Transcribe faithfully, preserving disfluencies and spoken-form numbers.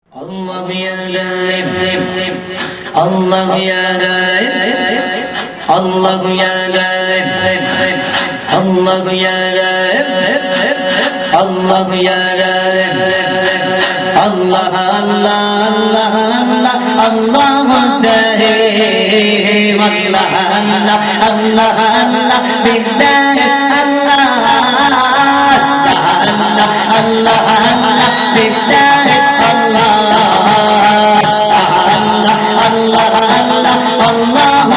الله يا غائب الله يا غائب الله يا غائب الله يا غائب الله يا غائب الله الله الله الله الله الدائم الله الله الله الله بالله